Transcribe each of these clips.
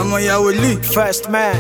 Ọmọ ìyàwó Lee. First man,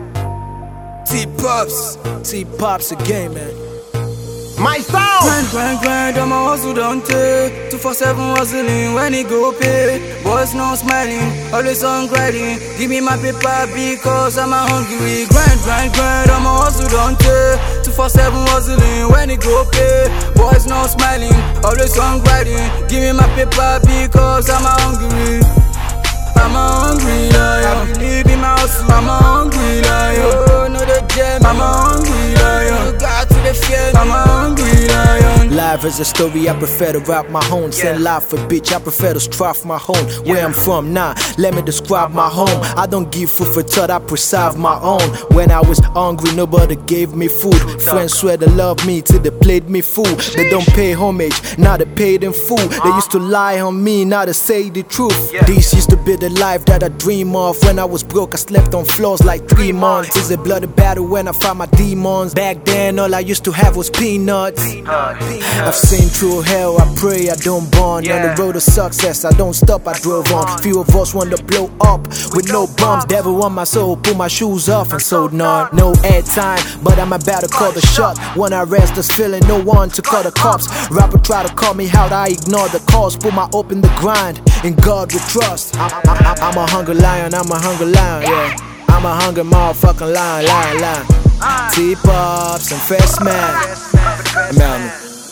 T-Pops again, man. My sound! Grind, I'm a hustle don't take 247 hustling when he go pay. Boys no smiling, always on grinding. Give me my paper because I'm a hungry. Grind, I'm a hustle don't take 247 hustling when he go pay. Boys no smiling, always on grinding. Give me my paper because I'm a hungry. I'm a hungry lion. I believe in my hustle. I'm a hungry lion. Oh, no the gem. I'm a hungry lion. You got to the fear. I'm a hungry lion. Life is a story, I prefer to rap my own. Send life for bitch, I prefer to strive my home. Where I'm from, let me describe my home. I don't give food for thought, I preserve my own. When I was hungry, nobody gave me food. Friends swear they love me till they played me fool. They don't pay homage, now they paid in full. They used to lie on me, now they say the truth. This used to be the life that I dream of. When I was broke, I slept on floors like 3 months. It's a bloody battle when I find my demons. Back then, all I used to have was peanuts. I've seen through hell, I pray I don't burn. On the road to success, I don't stop, I drove on. Few of us want to blow up with no bumps. Devil on my soul, pull my shoes off and sold none. No airtime, but I'm about to call the shot. When I rest this feeling, no one to call the cops. Rapper try to call me out, I ignore the calls. Put my hope in the grind, in God we trust. I'm a hungry lion, I'm a hungry lion, yeah. I'm a hungry motherfucking lion. T-Pops and First man.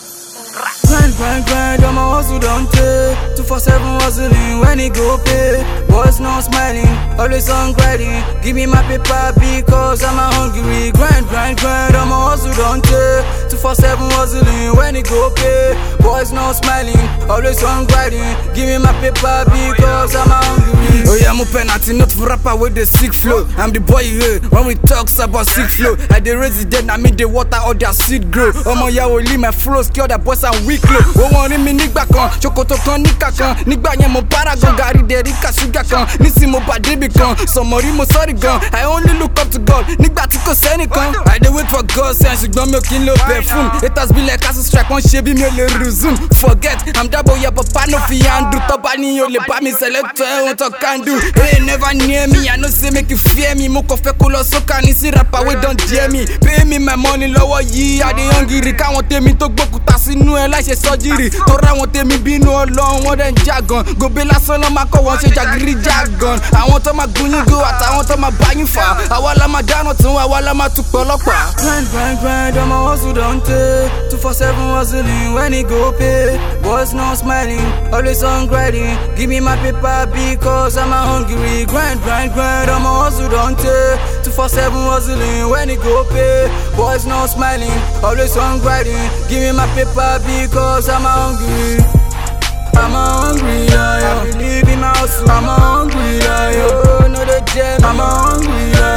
Grind, I'm a hustle don't take 247 hustling when he go pay. Boys no smiling, always on grinding. Give me my paper because I'm a hungry. Grind, I'm a hustle don't take 247 hustling when he go pay. Boys no smiling, always on grinding. Give me my paper because I'm a hungry. Oh yeah, I'm a penalty, not for rapper with the sick flow. I'm the boy here when we talks about sick flow. I the resident, I mean the water all their seed grow. Ọmọ ìyàwó Lee, my flow scale that boys are weak low. Oh wọ́n rí mi nígbà kan, ṣòkòtò kan níkà kan. Nígbà yẹn mo paragon, gàrí dẹ̀ríkà ṣúgà kan. Nísìn mo bá débì kan, sọmọrí mo sọ́rí gan. I only look up to God, nígbà tí kò sẹ́nìkan. I dey wait for God send, ṣùgbọ́n mi ò kí ń lo perfume. Haters be like castle strike, wọ́n ṣe bí mi ò lè resume. Forget, I'm double your papa no fi handle. Tọ́ba ni o lè bá mi select ohun tó can do. Hey, never near me, I know say make you fear me. Mo kàn fẹ́ kó lọ sókà ní sí rapper wey don dare me. Pay me my money lọ́wọ́ yìí, I dey hungry. Káwọn tèmi tó gbókùtà sínú ẹ láìṣe sọ́jírì. Tọ́ra àwọn tèmi bínú Ọlọ́run, wọ́n dẹ̀ ń jagan. Gòbé lásán lọ́ máa kọ́ wọn ṣe jàgírí jagan. Àwọn tó máa gbóyún go àtàwọn tó máa báyìí fà. Àwa la máa dáná tún, àwa la máa tún pọ̀ ọlọ́pàá. Grind, I'm a hustle don't take 247 hustling when he go pay. Boys no smiling, always on grinding. Give me my paper because I'm a hungry. Grind, I'm a hustle don't take 247 hustling when he go pay. Boys no smiling, always on grinding. Give me my paper because I'm a hungry. I'm a hungry lion. I believe in my hustle. I'm a hungry lion. Oh, no the gem. I'm a hungry lion.